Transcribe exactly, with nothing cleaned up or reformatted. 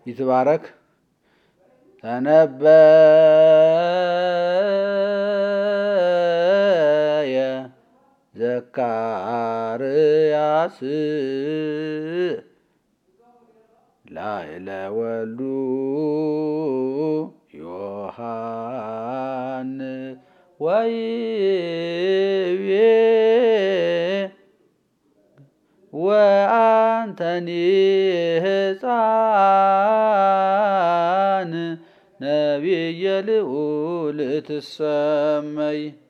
ይትባረክ ተነበየ ዘካርያስ ላዕለ ወልዱ ዮሐንስ ወይቤ ወአንተኒ ሕፃን ነቢየ ልዑል ትሰመይ